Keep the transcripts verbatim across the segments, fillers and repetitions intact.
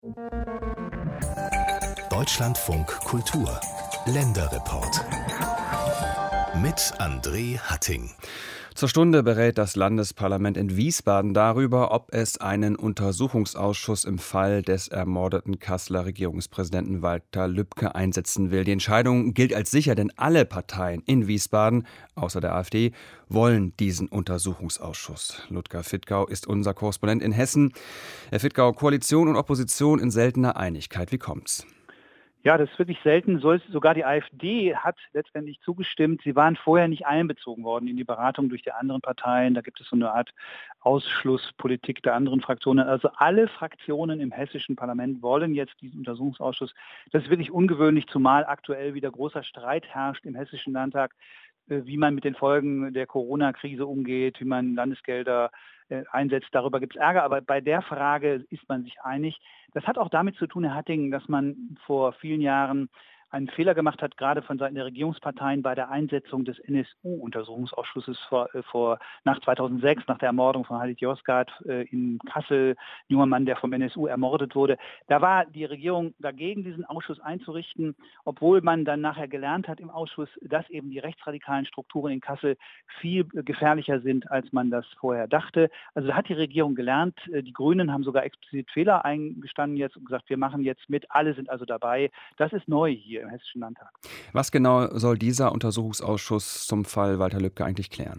Deutschlandfunk Kultur Länderreport mit André Hatting. Zur Stunde berät das Landesparlament in Wiesbaden darüber, ob es einen Untersuchungsausschuss im Fall des ermordeten Kasseler Regierungspräsidenten Walter Lübcke einsetzen will. Die Entscheidung gilt als sicher, denn alle Parteien in Wiesbaden, außer der AfD, wollen diesen Untersuchungsausschuss. Ludger Fittgau ist unser Korrespondent in Hessen. Herr Fittgau, Koalition und Opposition in seltener Einigkeit. Wie kommt's? Ja, das ist wirklich selten. Sogar die AfD hat letztendlich zugestimmt. Sie waren vorher nicht einbezogen worden in die Beratung durch die anderen Parteien. Da gibt es so eine Art Ausschlusspolitik der anderen Fraktionen. Also alle Fraktionen im hessischen Parlament wollen jetzt diesen Untersuchungsausschuss. Das ist wirklich ungewöhnlich, zumal aktuell wieder großer Streit herrscht im hessischen Landtag, wie man mit den Folgen der Corona-Krise umgeht, wie man Landesgelder einsetzt. Darüber gibt es Ärger, aber bei der Frage ist man sich einig. Das hat auch damit zu tun, Herr Hatting, dass man vor vielen Jahren einen Fehler gemacht hat, gerade von Seiten der Regierungsparteien bei der Einsetzung des N S U-Untersuchungsausschusses vor, äh, vor, nach zweitausendsechs, nach der Ermordung von Halit Yozgat äh, in Kassel, ein junger Mann, der vom N S U ermordet wurde. Da war die Regierung dagegen, diesen Ausschuss einzurichten, obwohl man dann nachher gelernt hat im Ausschuss, dass eben die rechtsradikalen Strukturen in Kassel viel gefährlicher sind, als man das vorher dachte. Also da hat die Regierung gelernt. Die Grünen haben sogar explizit Fehler eingestanden jetzt und gesagt, wir machen jetzt mit, alle sind also dabei. Das ist neu hier im Hessischen Landtag. Was genau soll dieser Untersuchungsausschuss zum Fall Walter Lübcke eigentlich klären?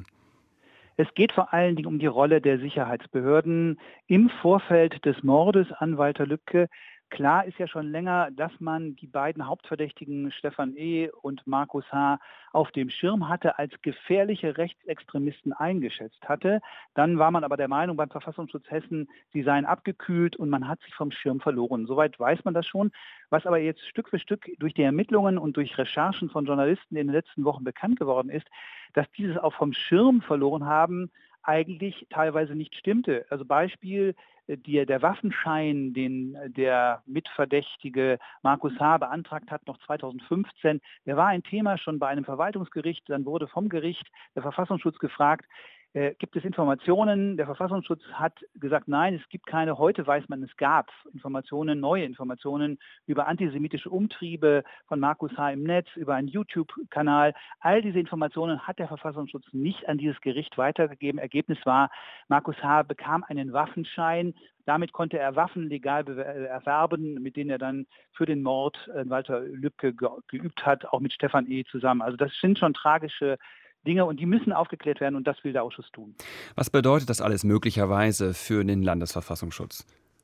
Es geht vor allen Dingen um die Rolle der Sicherheitsbehörden im Vorfeld des Mordes an Walter Lübcke. Klar ist ja schon länger, dass man die beiden Hauptverdächtigen Stefan E. und Markus H. auf dem Schirm hatte, als gefährliche Rechtsextremisten eingeschätzt hatte. Dann war man aber der Meinung beim Verfassungsschutz Hessen, sie seien abgekühlt und man hat sich vom Schirm verloren. Soweit weiß man das schon. Was aber jetzt Stück für Stück durch die Ermittlungen und durch Recherchen von Journalisten in den letzten Wochen bekannt geworden ist, dass dieses auch vom Schirm verloren haben, eigentlich teilweise nicht stimmte. Also Beispiel, die, der Waffenschein, den der Mitverdächtige Markus H. beantragt hat, noch zweitausendfünfzehn, der war ein Thema schon bei einem Verwaltungsgericht. Dann wurde vom Gericht der Verfassungsschutz gefragt, äh, gibt es Informationen? Der Verfassungsschutz hat gesagt, nein, es gibt keine. Heute weiß man, es gab Informationen, neue Informationen über antisemitische Umtriebe von Markus H. im Netz, über einen YouTube-Kanal. All diese Informationen hat der Verfassungsschutz nicht an dieses Gericht weitergegeben. Ergebnis war, Markus H. bekam einen Waffenschein. Damit konnte er Waffen legal erwerben, mit denen er dann für den Mord Walter Lübcke geübt hat, auch mit Stefan E. zusammen. Also das sind schon tragische Dinge und die müssen aufgeklärt werden und das will der Ausschuss tun. Was bedeutet das alles möglicherweise für den Landesverfassungsschutz?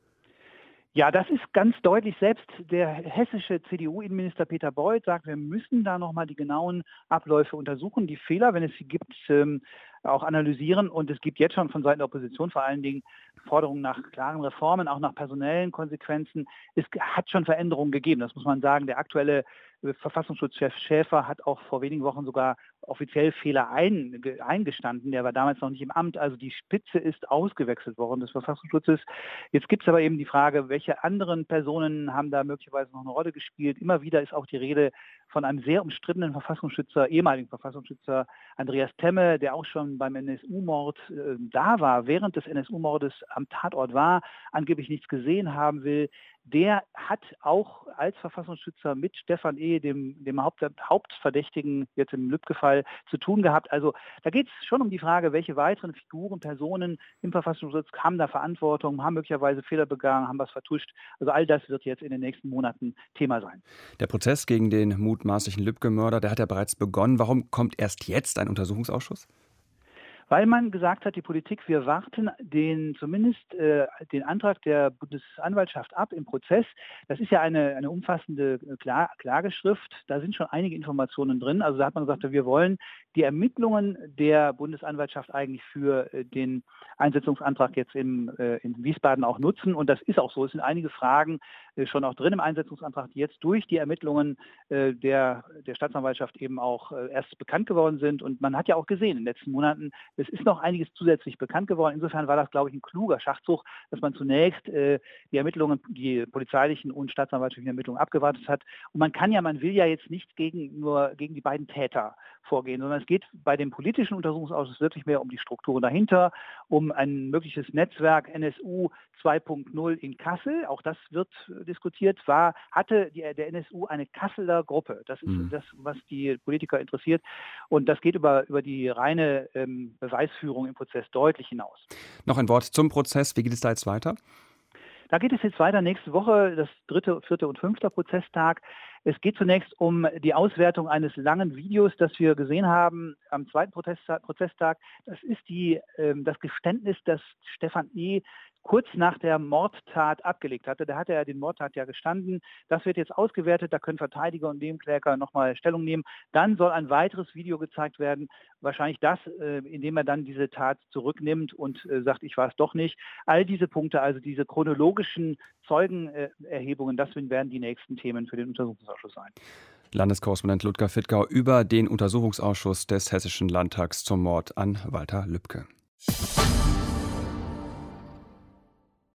Ja, das ist ganz deutlich. Selbst der hessische C D U-Innenminister Peter Beuth sagt, wir müssen da nochmal die genauen Abläufe untersuchen, die Fehler, wenn es sie gibt, ähm, auch analysieren. Und es gibt jetzt schon von Seiten der Opposition vor allen Dingen Forderungen nach klaren Reformen, auch nach personellen Konsequenzen. Es hat schon Veränderungen gegeben, das muss man sagen. Der aktuelle Verfassungsschutzchef Schäfer hat auch vor wenigen Wochen sogar offiziell Fehler ein, eingestanden. Der war damals noch nicht im Amt. Also die Spitze ist ausgewechselt worden des Verfassungsschutzes. Jetzt gibt es aber eben die Frage, welche anderen Personen haben da möglicherweise noch eine Rolle gespielt. Immer wieder ist auch die Rede von einem sehr umstrittenen Verfassungsschützer, ehemaligen Verfassungsschützer Andreas Temme, der auch schon beim N S U-Mord äh, da war, während des N S U-Mordes am Tatort war, angeblich nichts gesehen haben will. Der hat auch als Verfassungsschützer mit Stefan E., dem, dem Haupt, Hauptverdächtigen jetzt im Lübcke-Fall, zu tun gehabt. Also da geht es schon um die Frage, welche weiteren Figuren, Personen im Verfassungsschutz haben da Verantwortung, haben möglicherweise Fehler begangen, haben was vertuscht. Also all das wird jetzt in den nächsten Monaten Thema sein. Der Prozess gegen den mutmaßlichen Lübcke-Mörder, der hat ja bereits begonnen. Warum kommt erst jetzt ein Untersuchungsausschuss? Weil man gesagt hat, die Politik, wir warten den zumindest äh, den Antrag der Bundesanwaltschaft ab im Prozess. Das ist ja eine, eine umfassende Kla- Klageschrift. Da sind schon einige Informationen drin. Also da hat man gesagt, wir wollen die Ermittlungen der Bundesanwaltschaft eigentlich für äh, den Einsetzungsantrag jetzt im, äh, in Wiesbaden auch nutzen. Und das ist auch so. Es sind einige Fragen äh, schon auch drin im Einsetzungsantrag, die jetzt durch die Ermittlungen äh, der, der Staatsanwaltschaft eben auch äh, erst bekannt geworden sind. Und man hat ja auch gesehen in den letzten Monaten, Es ist noch einiges zusätzlich bekannt geworden. Insofern war das, glaube ich, ein kluger Schachzug, dass man zunächst äh, die Ermittlungen, die polizeilichen und staatsanwaltlichen Ermittlungen abgewartet hat. Und man kann ja, man will ja jetzt nicht gegen, nur gegen die beiden Täter vorgehen, sondern es geht bei dem politischen Untersuchungsausschuss wirklich mehr um die Strukturen dahinter, um ein mögliches Netzwerk N S U zwei Punkt null in Kassel. Auch das wird diskutiert. War, hatte die, der N S U eine Kasseler Gruppe. Das ist mhm. das, was die Politiker interessiert. Und das geht über, über die reine ähm, Beweisführung im Prozess deutlich hinaus. Noch ein Wort zum Prozess. Wie geht es da jetzt weiter? Da geht es jetzt weiter nächste Woche, das dritte, vierte und fünfte Prozesstag. Es geht zunächst um die Auswertung eines langen Videos, das wir gesehen haben am zweiten Prozesstag. Das ist die, ähm, das Geständnis, das Stefan E. kurz nach der Mordtat abgelegt hatte. Da hatte er den Mordtat ja gestanden. Das wird jetzt ausgewertet. Da können Verteidiger und Nebenkläger nochmal Stellung nehmen. Dann soll ein weiteres Video gezeigt werden. Wahrscheinlich das, äh, indem er dann diese Tat zurücknimmt und äh, sagt, ich war es doch nicht. All diese Punkte, also diese chronologischen Zeugenerhebungen, das werden die nächsten Themen für den Untersuchungsausschuss sein. Landeskorrespondent Ludger Fittgau über den Untersuchungsausschuss des Hessischen Landtags zum Mord an Walter Lübcke.